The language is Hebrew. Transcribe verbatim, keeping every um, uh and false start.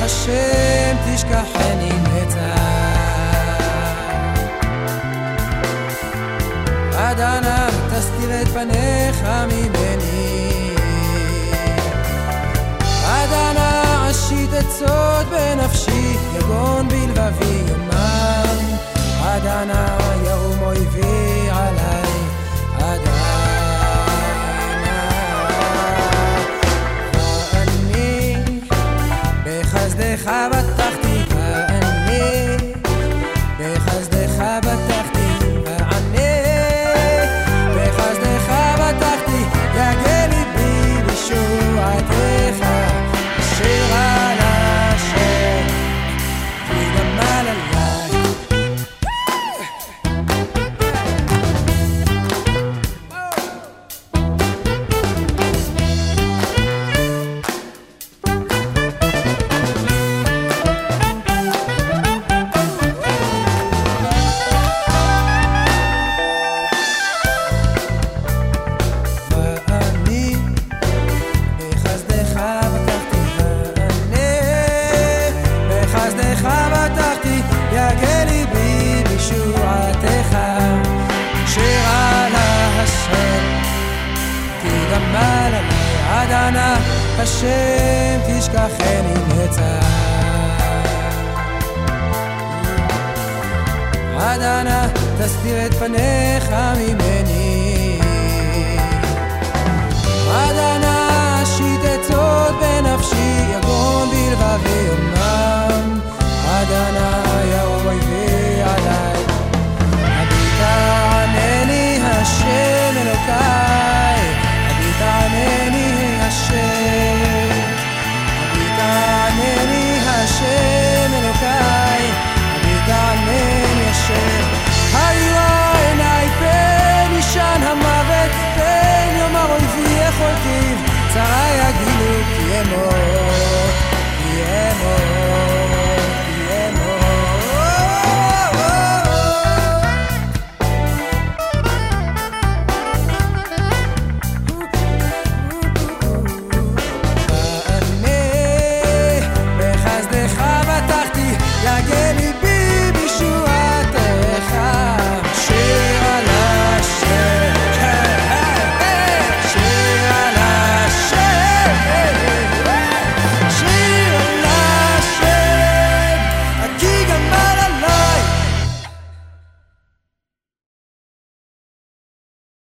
השם תשכחני נצח. עד אנה תסתיר את פניך ממני, עד אנה אשית עצות בנפשי, יגון בלבבי יומם, עד אנה ירום אויבי עליי, עד אנה ואני בחסדך בטחתי, ואני בחסדך בטחתי, ואני בחסדך בטחתי, יגע ליבי בישועתך, אשר על השם תגמל עליי. עד אנה השם תשכחני נצח, עד אנה תסתיר את פניך ממני,